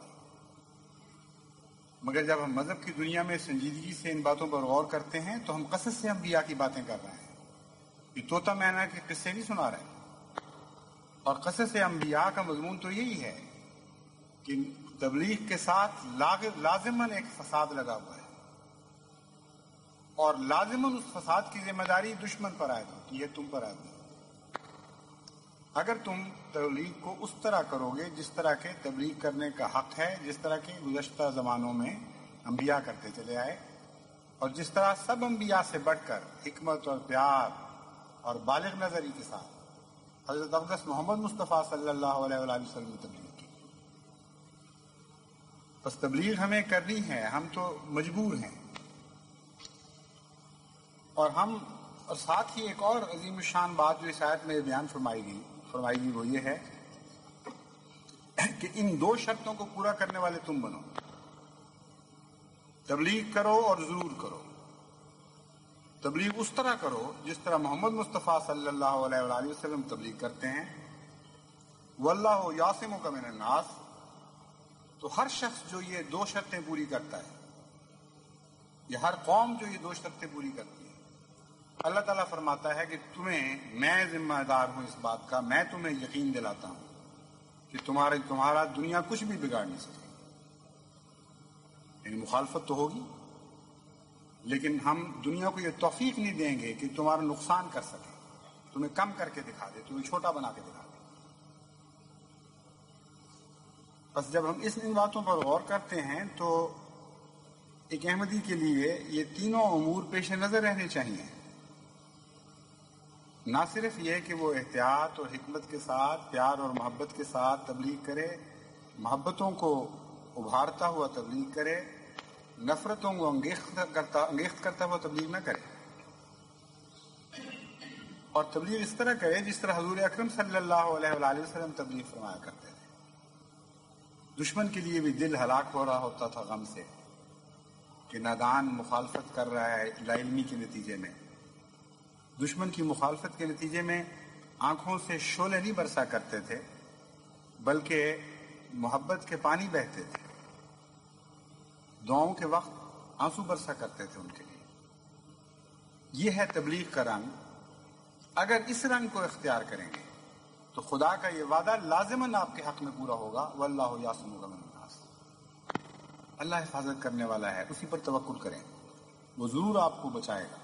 مگر جب ہم مذہب کی دنیا میں سنجیدگی سے ان باتوں پر غور کرتے ہیں تو ہم قصص انبیاء کی باتیں کر رہے ہیں، یہ طوطا مینا کے قصے نہیں سنا رہے ہیں۔ اور قصص انبیاء کا مضمون تو یہی ہے کہ تبلیغ کے ساتھ لازماً ایک فساد لگا ہوا ہے، اور لازماً اس فساد کی ذمہ داری دشمن پر عائد ہوتی ہے، تم پر عائد نہیں۔ اگر تم تبلیغ کو اس طرح کرو گے جس طرح کے تبلیغ کرنے کا حق ہے، جس طرح کے گزشتہ زمانوں میں انبیاء کرتے چلے آئے، اور جس طرح سب انبیاء سے بڑھ کر حکمت اور پیار اور بالغ نظری کے ساتھ حضرت اقدس محمد مصطفیٰ صلی اللہ علیہ وآلہ وسلم نے تبلیغ کی، بس تبلیغ ہمیں کرنی ہے، ہم تو مجبور ہیں۔ اور ہم اور ساتھ ہی ایک اور عظیم الشان بات جو اس آیت میں بیان فرمائی گئی فرمائی گئی وہ یہ ہے کہ ان دو شرطوں کو پورا کرنے والے تم بنو، تبلیغ کرو اور ضرور کرو۔ تبلیغ اس طرح کرو جس طرح محمد مصطفیٰ صلی اللہ علیہ وآلہ وسلم تبلیغ کرتے ہیں۔ واللہ یعصمک من الناس، تو ہر شخص جو یہ دو شرطیں پوری کرتا ہے، یہ ہر قوم جو یہ دو شرطیں پوری کرتی ہے، اللہ تعالیٰ فرماتا ہے کہ تمہیں میں ذمہ دار ہوں اس بات کا، میں تمہیں یقین دلاتا ہوں کہ تمہارے تمہارا دنیا کچھ بھی بگاڑ نہیں سکے۔ یعنی مخالفت تو ہوگی، لیکن ہم دنیا کو یہ توفیق نہیں دیں گے کہ تمہارا نقصان کر سکے، تمہیں کم کر کے دکھا دے، تمہیں چھوٹا بنا کے دکھا دے۔ بس جب ہم اس ان باتوں پر غور کرتے ہیں تو ایک احمدی کے لیے یہ تینوں امور پیش نظر رہنے چاہیے، نہ صرف یہ کہ وہ احتیاط اور حکمت کے ساتھ، پیار اور محبت کے ساتھ تبلیغ کرے، محبتوں کو ابھارتا ہوا تبلیغ کرے، نفرتوں کو انگیخت کرتا انگیخت کرتا ہوا تبلیغ نہ کرے، اور تبلیغ اس طرح کرے جس طرح حضور اکرم صلی اللہ علیہ وآلہ وسلم تبلیغ فرمایا کرتے تھے۔ دشمن کے لیے بھی دل ہلاک ہو رہا ہوتا تھا غم سے کہ نادان مخالفت کر رہا ہے لا علمی کے نتیجے میں۔ دشمن کی مخالفت کے نتیجے میں آنکھوں سے شعلے نہیں برسا کرتے تھے، بلکہ محبت کے پانی بہتے تھے، دعاؤں کے وقت آنسو برسا کرتے تھے ان کے لیے۔ یہ ہے تبلیغ کا رنگ۔ اگر اس رنگ کو اختیار کریں گے تو خدا کا یہ وعدہ لازماً آپ کے حق میں پورا ہوگا، واللہ یعصمک من الناس، اللہ حفاظت کرنے والا ہے، اسی پر توکل کریں، وہ ضرور آپ کو بچائے گا۔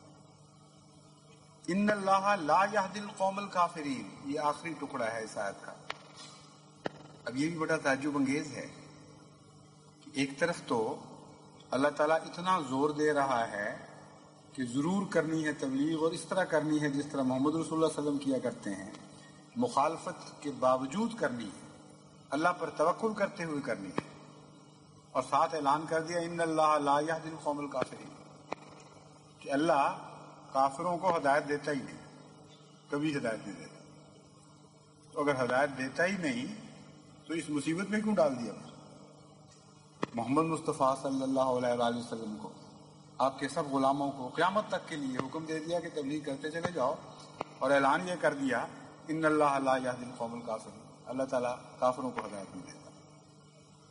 ان اللہ لا یہدی القوم الکافرین، یہ آخری ٹکڑا ہے اس آیت کا۔ اب یہ بھی بڑا تعجب انگیز ہے کہ ایک طرف تو اللہ تعالیٰ اتنا زور دے رہا ہے کہ ضرور کرنی ہے تبلیغ، اور اس طرح کرنی ہے جس طرح محمد رسول اللہ صلی اللہ علیہ وسلم کیا کرتے ہیں، مخالفت کے باوجود کرنی ہے، اللہ پر توکل کرتے ہوئے کرنی ہے، اور ساتھ اعلان کر دیا ان اللہ لا یہدی القوم الکافرین، کہ اللہ کافروں کو ہدایت دیتا ہی نہیں، کبھی ہدایت نہیں دیتا۔ تو اگر ہدایت دیتا ہی نہیں تو اس مصیبت میں کیوں ڈال دیا؟ محمد مصطفیٰ صلی اللہ علیہ وآلہ وسلم کو، آپ کے سب غلاموں کو قیامت تک کے لیے حکم دے دیا کہ تبلیغ کرتے چلے جاؤ، اور اعلان یہ کر دیا ان اللہ لا یہدی القوم الکافرین، اللہ تعالیٰ کافروں کو ہدایت نہیں دیتا۔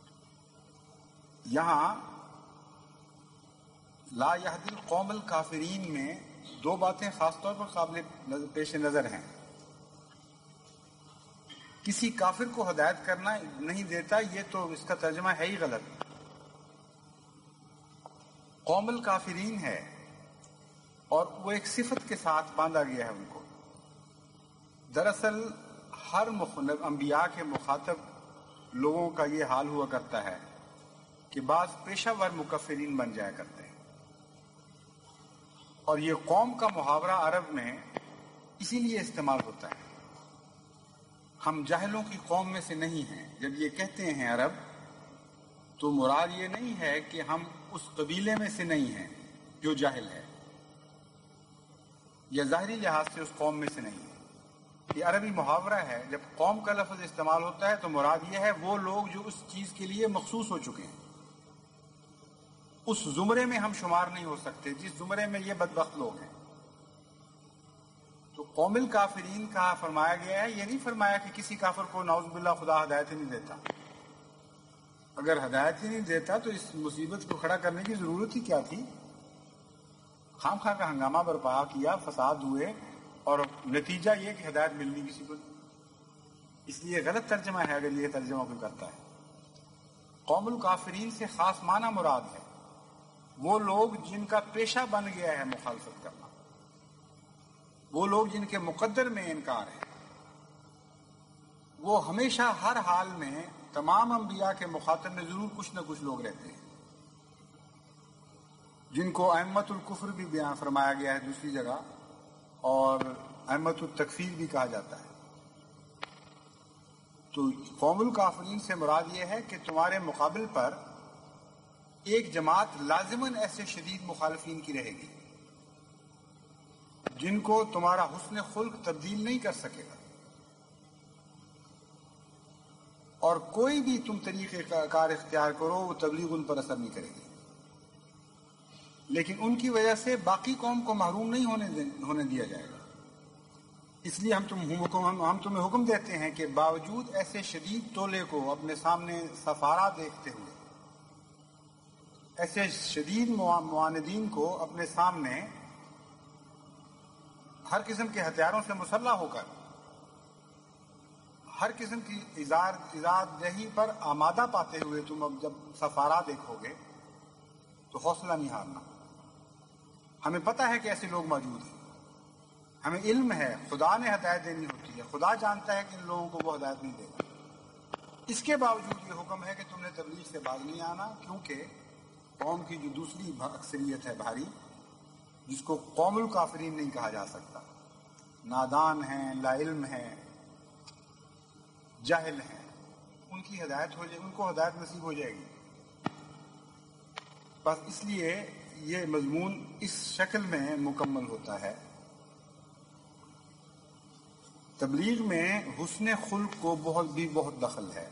یہاں لا یہدی القوم الکافرین میں دو باتیں خاص طور پر قابل پیش نظر ہیں. کسی کافر کو ہدایت کرنا نہیں دیتا، یہ تو اس کا ترجمہ ہے ہی غلط. قوم الکافرین ہے اور وہ ایک صفت کے ساتھ باندھا گیا ہے ان کو. دراصل ہر انبیاء کے مخاطب لوگوں کا یہ حال ہوا کرتا ہے کہ بعض پیشہ ور مکفرین بن جایا کرتے ہیں. اور یہ قوم کا محاورہ عرب میں اسی لیے استعمال ہوتا ہے. ہم جاہلوں کی قوم میں سے نہیں ہیں. جب یہ کہتے ہیں عرب تو مراد یہ نہیں ہے کہ ہم اس قبیلے میں سے نہیں ہیں جو جاہل ہے، یا ظاہری لحاظ سے اس قوم میں سے نہیں ہے. یہ عربی محاورہ ہے. جب قوم کا لفظ استعمال ہوتا ہے تو مراد یہ ہے وہ لوگ جو اس چیز کے لیے مخصوص ہو چکے ہیں. اس زمرے میں ہم شمار نہیں ہو سکتے جس زمرے میں یہ بدبخت لوگ ہیں. تو قوم الکافرین کا فرمایا گیا ہے، یہ نہیں فرمایا کہ کسی کافر کو نعوذ باللہ خدا ہدایت ہی نہیں دیتا. اگر ہدایت ہی نہیں دیتا تو اس مصیبت کو کھڑا کرنے کی ضرورت ہی کیا تھی؟ خام خواہ کا ہنگامہ برپا کیا، فساد ہوئے، اور نتیجہ یہ کہ ہدایت ملنی کسی کو. اس لیے غلط ترجمہ ہے اگر یہ ترجمہ کوئی کرتا ہے. قوم الکافرین سے خاص معنی مراد ہے وہ لوگ جن کا پیشہ بن گیا ہے مخالفت کرنا، وہ لوگ جن کے مقدر میں انکار ہے. وہ ہمیشہ ہر حال میں تمام انبیاء کے مخاطب میں ضرور کچھ نہ کچھ لوگ رہتے ہیں جن کو ائمۃ الکفر بھی بیان فرمایا گیا ہے دوسری جگہ، اور ائمۃ التکفیر بھی کہا جاتا ہے. تو قوم الکافرین سے مراد یہ ہے کہ تمہارے مقابل پر ایک جماعت لازماً ایسے شدید مخالفین کی رہے گی جن کو تمہارا حسن خلق تبدیل نہیں کر سکے گا، اور کوئی بھی تم طریقہ کار اختیار کرو وہ تبلیغ ان پر اثر نہیں کرے گی. لیکن ان کی وجہ سے باقی قوم کو محروم نہیں ہونے ہونے دیا جائے گا. اس لیے ہم تم ہم, ہم تمہیں حکم دیتے ہیں کہ باوجود ایسے شدید ٹولے کو اپنے سامنے سفارا دیکھتے ہوئے، ایسے شدید معاندین کو اپنے سامنے ہر قسم کے ہتھیاروں سے مسلح ہو کر ہر قسم کی ایذا دہی پر آمادہ پاتے ہوئے تم اب جب سفارا دیکھو گے تو حوصلہ نہیں ہارنا. ہمیں پتہ ہے کہ ایسے لوگ موجود ہیں، ہمیں علم ہے خدا نے ہدایت دینی ہوتی ہے، خدا جانتا ہے کہ ان لوگوں کو وہ ہدایت نہیں دے گا. اس کے باوجود یہ حکم ہے کہ تم نے تبلیغ سے باز نہیں آنا، کیونکہ قوم کی جو دوسری اکثریت ہے بھاری، جس کو قوم الکافرین نہیں کہا جا سکتا، نادان ہیں، لا علم ہیں، جاہل ہیں، ان کی ہدایت ہو جائے ان کو ہدایت نصیب ہو جائے گی. بس اس لیے یہ مضمون اس شکل میں مکمل ہوتا ہے. تبلیغ میں حسن خلق کو بہت بھی بہت دخل ہے،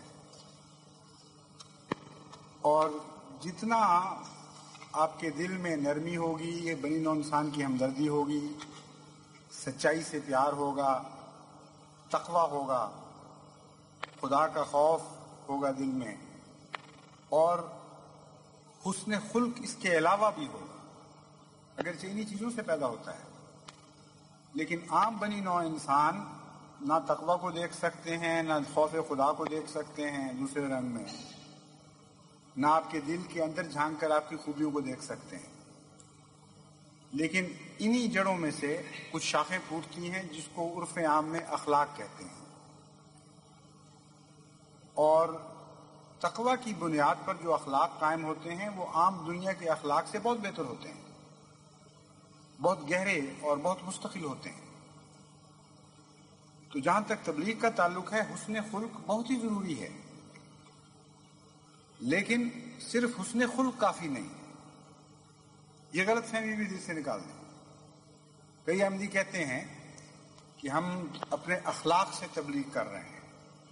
اور جتنا آپ کے دل میں نرمی ہوگی، یہ بنی نوع انسان کی ہمدردی ہوگی، سچائی سے پیار ہوگا، تقویٰ ہوگا، خدا کا خوف ہوگا دل میں، اور حسن خلق اس کے علاوہ بھی ہوگا. اگرچہ انہی چیزوں سے پیدا ہوتا ہے، لیکن عام بنی نوع انسان نہ تقویٰ کو دیکھ سکتے ہیں، نہ خوف خدا کو دیکھ سکتے ہیں دوسرے رنگ میں، نہ آپ کے دل کے اندر جھانک کر آپ کی خوبیوں کو دیکھ سکتے ہیں. لیکن انہی جڑوں میں سے کچھ شاخیں پھوٹتی ہیں جس کو عرف عام میں اخلاق کہتے ہیں، اور تقویٰ کی بنیاد پر جو اخلاق قائم ہوتے ہیں وہ عام دنیا کے اخلاق سے بہت بہتر ہوتے ہیں، بہت گہرے اور بہت مستقل ہوتے ہیں. تو جہاں تک تبلیغ کا تعلق ہے، حسن خلق بہت ہی ضروری ہے، لیکن صرف حسن خلق کافی نہیں. یہ غلط فہمی بھی دل سے نکال دیں. کئی احمدی کہتے ہیں کہ ہم اپنے اخلاق سے تبلیغ کر رہے ہیں،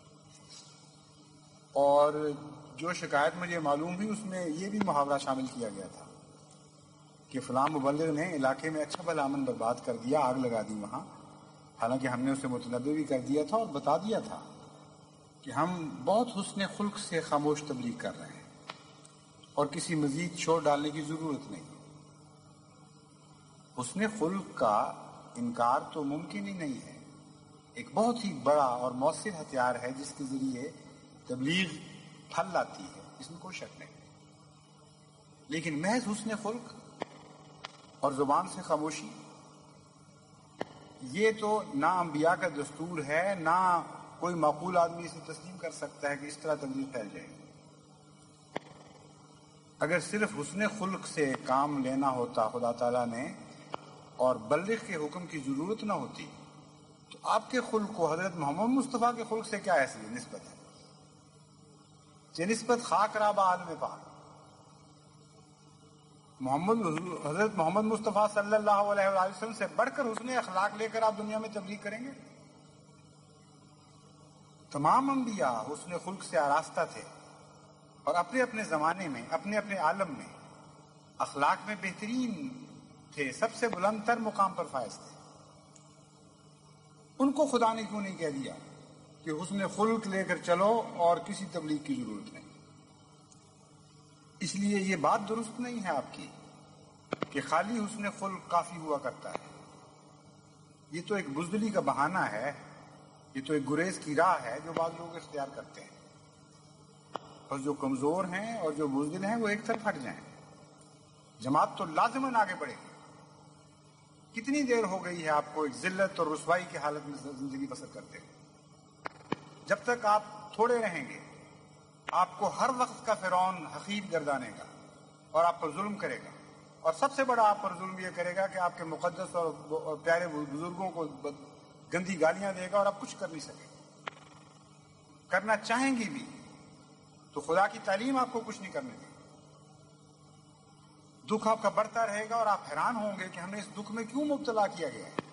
اور جو شکایت مجھے معلوم ہوئی اس میں یہ بھی محاورہ شامل کیا گیا تھا کہ فلاں مبلغ نے علاقے میں اچھا بھلا امن برباد کر دیا، آگ لگا دی وہاں. حالانکہ ہم نے اسے متنبہ بھی کر دیا تھا اور بتا دیا تھا کہ ہم بہت حسن خلق سے خاموش تبلیغ کر رہے ہیں. اور کسی مزید شور ڈالنے کی ضرورت نہیں۔ حسن خلق کا انکار تو ممکن ہی نہیں ہے، ایک بہت ہی بڑا اور مؤثر ہتھیار ہے جس کے ذریعے تبلیغ پھل لاتی ہے، اس میں کوئی شک نہیں۔ لیکن محض حسن خلق اور زبان سے خاموشی، یہ تو نہ انبیاء کا دستور ہے، نہ کوئی معقول آدمی اسے تسلیم کر سکتا ہے کہ اس طرح تبلیغ پھیل جائے گی۔ اگر صرف حسن خلق سے کام لینا ہوتا خدا تعالیٰ نے اور بلغ کے حکم کی ضرورت نہ ہوتی، تو آپ کے خلق کو حضرت محمد مصطفیٰ کے خلق سے کیا ایسی نسبت ہے؟ یہ نسبت خاک رابہ عالم پاک محمد حضرت محمد مصطفیٰ صلی اللہ علیہ وآلہ وسلم سے بڑھ کر حسن اخلاق لے کر آپ دنیا میں تبلیغ کریں گے؟ تمام انبیاء حسن خلق سے آراستہ تھے اور اپنے اپنے زمانے میں، اپنے اپنے عالم میں اخلاق میں بہترین تھے، سب سے بلند تر مقام پر فائز تھے۔ ان کو خدا نے کیوں نہیں کہہ دیا کہ حسن خلق لے کر چلو اور کسی تبلیغ کی ضرورت نہیں؟ اس لیے یہ بات درست نہیں ہے آپ کی کہ خالی حسن خلق کافی ہوا کرتا ہے۔ یہ تو ایک بزدلی کا بہانہ ہے، یہ تو ایک گریز کی راہ ہے جو بعض لوگ اختیار کرتے ہیں، اور جو کمزور ہیں اور جو بزدل ہیں وہ ایک طرف ہٹ جائیں۔ جماعت تو لازماً آگے بڑھے گی۔ کتنی دیر ہو گئی ہے آپ کو ایک ذلت اور رسوائی کی حالت میں زندگی بسر کرتے ہیں؟ جب تک آپ تھوڑے رہیں گے، آپ کو ہر وقت کا فرعون حقیر گردانے گا اور آپ پر ظلم کرے گا، اور سب سے بڑا آپ پر ظلم یہ کرے گا کہ آپ کے مقدس اور پیارے بزرگوں کو گندی گالیاں دے گا اور آپ کچھ کر نہیں سکیں گے۔ کرنا چاہیں گی بھی تو خدا کی تعلیم آپ کو کچھ نہیں کرنے دے گی۔ دکھ آپ کا بڑھتا رہے گا اور آپ حیران ہوں گے کہ ہمیں اس دکھ میں کیوں مبتلا کیا گیا ہے،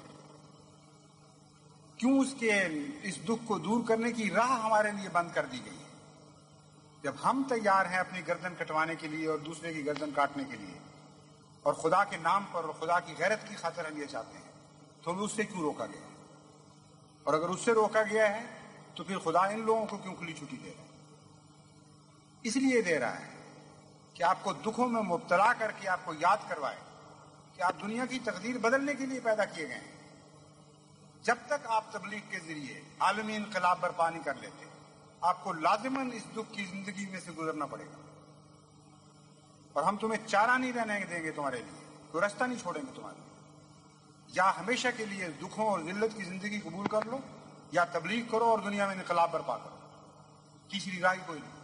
کیوں اس کے اس دکھ کو دور کرنے کی راہ ہمارے لیے بند کر دی گئی ہے، جب ہم تیار ہیں اپنی گردن کٹوانے کے لیے اور دوسرے کی گردن کاٹنے کے لیے، اور خدا کے نام پر اور خدا کی غیرت کی خاطر ہم یہ چاہتے ہیں، تو ہمیں اس سے کیوں روکا گیا؟ اور اگر اس سے روکا گیا ہے تو پھر خدا ان لوگوں کو کیوں کھلی چھٹی دے رہا ہے؟ اس لیے دے رہا ہے کہ آپ کو دکھوں میں مبتلا کر کے آپ کو یاد کروائے کہ آپ دنیا کی تقدیر بدلنے کے لیے پیدا کیے گئے ہیں۔ جب تک آپ تبلیغ کے ذریعے عالمی انقلاب برپا نہیں کر لیتے، آپ کو لازماً اس دکھ کی زندگی میں سے گزرنا پڑے گا، اور ہم تمہیں چارہ نہیں رہنے دیں گے، تمہارے لیے کوئی راستہ نہیں چھوڑیں گے تمہارے لیے۔ یا ہمیشہ کے لیے دکھوں اور ذلت کی زندگی قبول کر لو، یا تبلیغ کرو اور دنیا میں انقلاب برپا کرو، تیسری راہ کوئی نہیں۔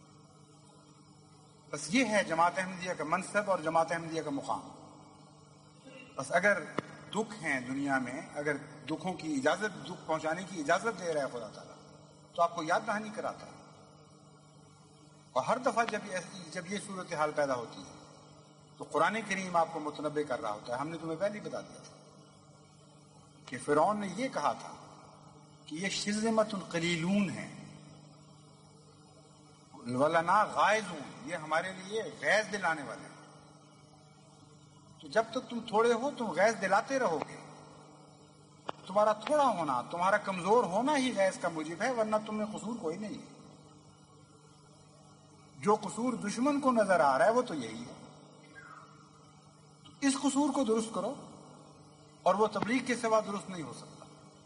بس یہ ہے جماعت احمدیہ کا منصب اور جماعت احمدیہ کا مقام۔ بس اگر دکھ ہیں دنیا میں، اگر دکھوں کی اجازت، دکھ پہنچانے کی اجازت دے رہا ہے خدا تعالیٰ، تو آپ کو یاد دہانی کراتا ہے۔ اور ہر دفعہ جب یہ جب یہ صورتحال پیدا ہوتی ہے تو قرآن کریم آپ کو متنبع کر رہا ہوتا ہے۔ ہم نے تمہیں پہلے بتا دیا تھا کہ فرعون نے یہ کہا تھا کہ یہ شرذمۃ قلیلون ہیں، وَلَنَا غَائِظُونَ، یہ ہمارے لیے غیظ دلانے والے ہیں۔ تو جب تک تم تھوڑے ہو تم غیظ دلاتے رہو گے۔ تمہارا تھوڑا ہونا، تمہارا کمزور ہونا ہی غیظ کا موجب ہے، ورنہ تم میں قصور کوئی نہیں ہے۔ جو قصور دشمن کو نظر آ رہا ہے وہ تو یہی ہے۔ تو اس قصور کو درست کرو، اور وہ تبلیغ کے سوا درست نہیں ہو سکتا۔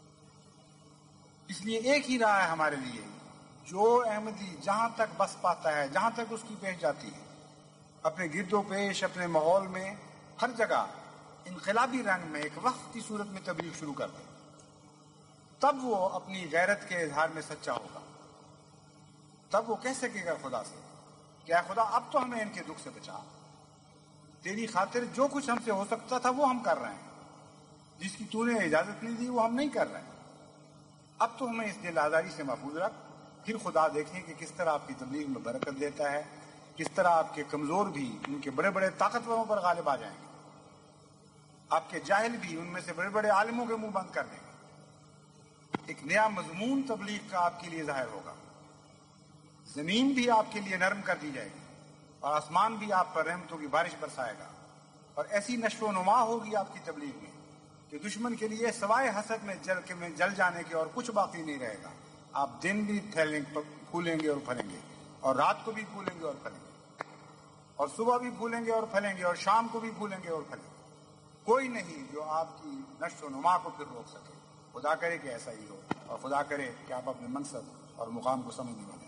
اس لیے ایک ہی راہ ہے ہمارے لیے، جو احمدی جہاں تک بس پاتا ہے، جہاں تک اس کی پیش جاتی ہے، اپنے گرد و پیش، اپنے ماحول میں، ہر جگہ انقلابی رنگ میں ایک وقت کی صورت میں تبلیغ شروع کر دے، تب وہ اپنی غیرت کے اظہار میں سچا ہوگا۔ تب وہ کہہ سکے گا خدا سے کہ اے خدا اب تو ہمیں ان کے دکھ سے بچا، تیری خاطر جو کچھ ہم سے ہو سکتا تھا وہ ہم کر رہے ہیں، جس کی تو نے اجازت نہیں دی وہ ہم نہیں کر رہے ہیں، اب تو ہمیں اس دل آزاری سے محفوظ رکھ۔ پھر خدا دیکھیں کہ کس طرح آپ کی تبلیغ میں برکت دیتا ہے، کس طرح آپ کے کمزور بھی ان کے بڑے بڑے طاقتوروں پر غالب آ جائیں گے، آپ کے جاہل بھی ان میں سے بڑے بڑے عالموں کے منہ بند کر دیں گے۔ ایک نیا مضمون تبلیغ کا آپ کے لیے ظاہر ہوگا، زمین بھی آپ کے لیے نرم کر دی جائے گی، اور آسمان بھی آپ پر رحمتوں کی بارش برسائے گا، اور ایسی نشو و نما ہوگی آپ کی تبلیغ میں کہ دشمن کے لیے سوائے حسد میں جل کے میں جل جانے کے اور کچھ باقی نہیں رہے گا۔ آپ دن بھی پھیلیں پھولیں گے اور پھلیں گے، اور رات کو بھی پھولیں گے اور پھلیں گے۔ اور صبح بھی پھولیں گے اور پھلیں گے اور شام کو بھی پھولیں گے اور پھلیں گے. کوئی نہیں جو آپ کی نشو و نما کو پھر روک سکے. خدا کرے کہ ایسا ہی ہو اور خدا کرے کہ آپ اپنے منصب اور مقام کو سمجھنے والے.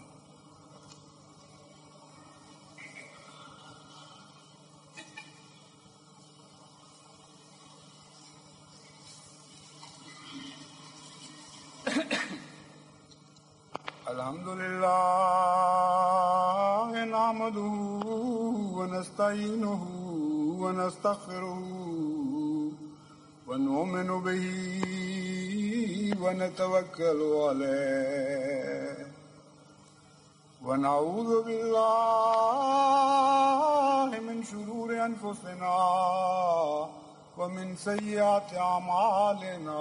الحمد لله نحمده ونستعينه ونستغفره ونؤمن به ونتوكل عليه ونعوذ بالله من شرور أنفسنا ومن سيئات أعمالنا.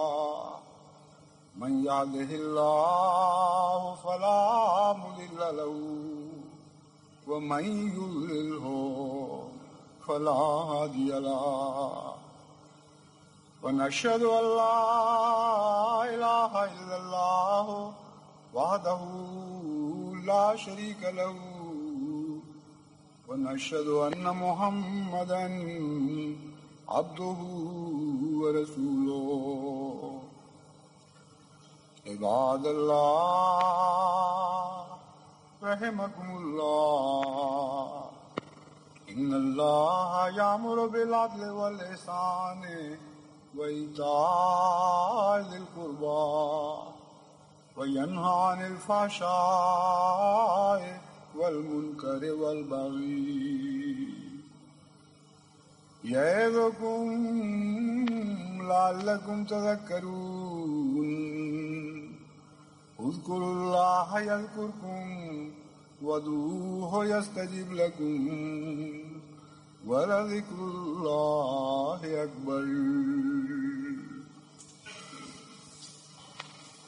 من يهده الله فلا مضل له ومن يضلله فلا هادي له. ونشهد أن لا إله إلا الله وحده لا شريك له ونشهد أن محمدا عبده ورسوله. عباد الله رحمكم الله إن الله يأمر بالعدل والإحسان وإيتاء ذي القربى وينهى عن الفحشاء والمنكر والبغي يعظكم لعلكم تذكرون. اذكروا الله يذكركم وادعوه يستجب لكم ولذكر الله أكبر.